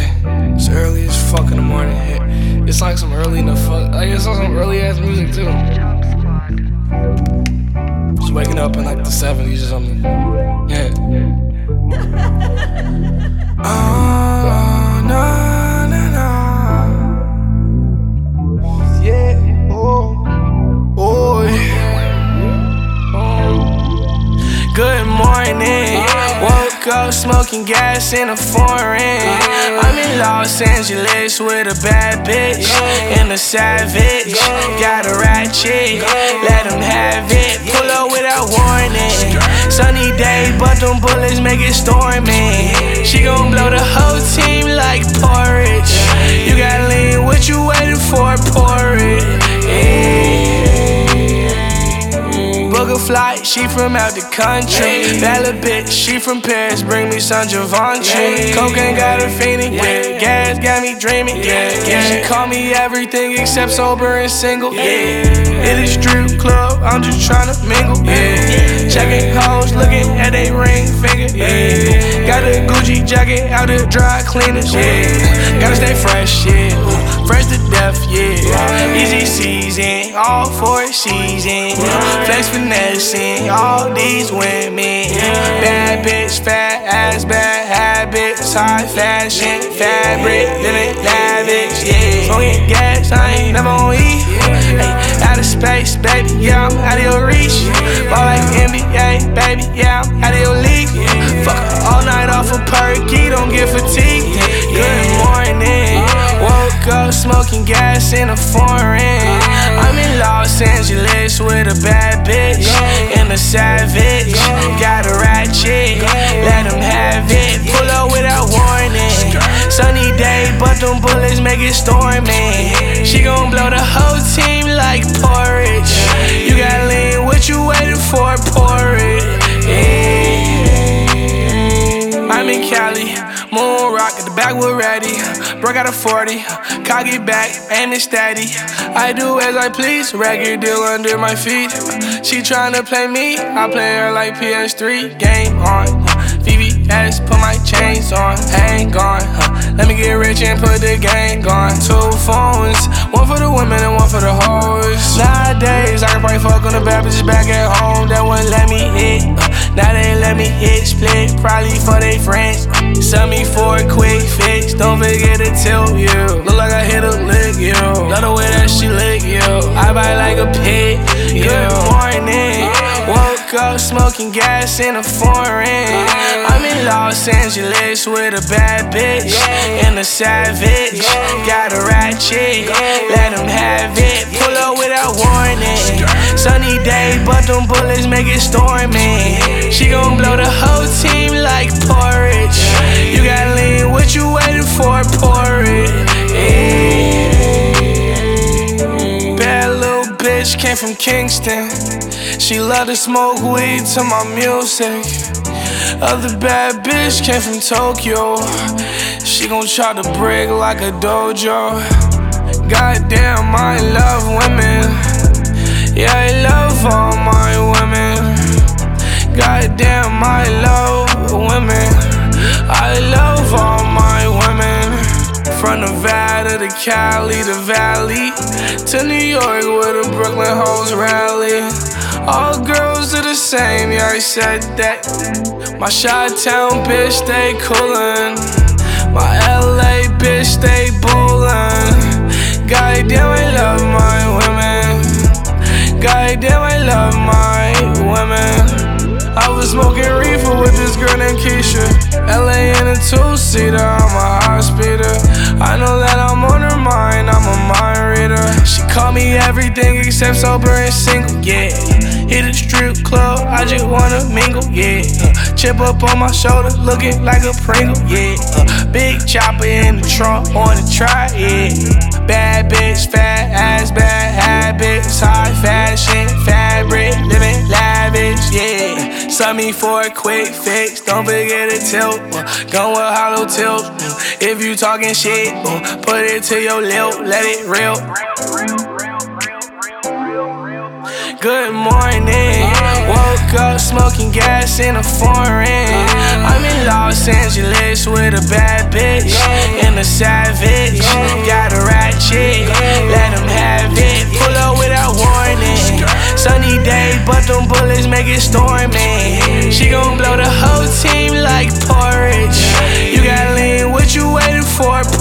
Yeah, it's early as fuck in the morning. It's like some early in the fuck. Like it's on some early ass music too. Just waking up in like the 70s or something. Yeah. Oh, no, no, no. Yeah. Oh, yeah. Oh. Good morning. Woke up smoking gas in a foreign. I'm in Los Angeles with a bad bitch and a savage. Got a ratchet, let him have it. Pull up without warning. Sunny day, but them bullets make it stormy. She gon' blow the whole team like porridge. You got lean, what you waiting for? Pour it. Book a flight, she from out the country. Bella bitch, she from Paris, bring me some Givenchy. Cocaine got her fiending, yeah. Gas got me dreaming, yeah. She call me everything except sober and single, yeah. It is strip club, I'm just tryna mingle, yeah. Checking hoes, looking at they ring finger, yeah. Got a Gucci jacket out the dry cleaners, yeah. Gotta stay fresh, yeah. Fresh to death, yeah. Easy season, all four seasons. Flex finessing, all these women. Bad bitch, fat ass, bad habits. High fashion, fabric, living lavish, yeah. Smoking gas, I ain't never on E. Hey, out of space, baby, yeah, I'm out of your reach. Ball like NBA, baby, yeah, I'm out of your league. Fuck all night off a perky, don't get fatigued. Good morning. Woke up smoking gas in a foreign. I'm in Los Angeles with a bad bitch and a savage. Got a ratchet, let him have it. Pull up without warning. Sunny day, but them bullets make it stormy. She gon' blow the whole team like porridge. You got lean, what you waiting for? Pour it. I'm in Cali, moon rock at the backwood ready. Broke out a 40, cock it back, aim it steady. I do as I please, record deal under my feet. She tryna play me, I play her like PS3. Game on, VVS, put my chains on, hang on. Let me get rich and put the gang on. 2 phones, one for the women and one for the hoes. Nowadays, I can probably fuck on the bad bitches back at home that wouldn't let me hit. Now they let me hit split, probably for they friends. Sell me for a quick fix, don't forget to tilt you. Look like I hit a lick, yo. Love the way that she lick, yo. I bite like a pig, yo. Good morning. Woke up smoking gas in a foreign. I'm in Los Angeles with a bad bitch and a savage. Got a ratchet, let him have it. Pull up without warning. Sunny day, but them bullets make it stormy. She gon' blow the whole team like porridge. You got lean, what you waiting for? Pour it. Bad little bitch came from Kingston. She love to smoke weed to my music. Other bad bitch came from Tokyo. She gon' try to break like a dojo. Goddamn, I love women. Yeah, I love all my women. Goddamn, I love women. I love all my women. From Nevada to Cali to Valley to New York where the Brooklyn hoes rally. All girls are the same, yeah, I said that. My Chi-Town bitch stay coolin'. My LA bitch stay bullin'. Goddamn, I love my women. Goddamn, I love my women. I was smoking reefer with this girl named Keisha. LA in a 2-seater, I'm a high speeder. I know that I'm on her mind, I'm a mind reader. She call me everything except sober and single, yeah. Hit a strip club, I just wanna mingle, yeah. Chip up on my shoulder, looking like a Pringle, yeah. Big chopper in the trunk, wanna try, yeah. Bad bitch, fat ass, bad habits. High fashion, fabric, living lavish, yeah. Sell me for a quick fix, don't forget to tilt. Gun with hollow tilt. If you talking shit, put it to your lip, let it rip. Good morning. Woke up smoking gas in a foreign. I'm in Los Angeles with a bad bitch and a a savage, got a ratchet, let him have it. Pull up without warning. Sunny day, but them bullets make it stormy. She gon' blow the whole team like porridge. You got lean, what you waiting for?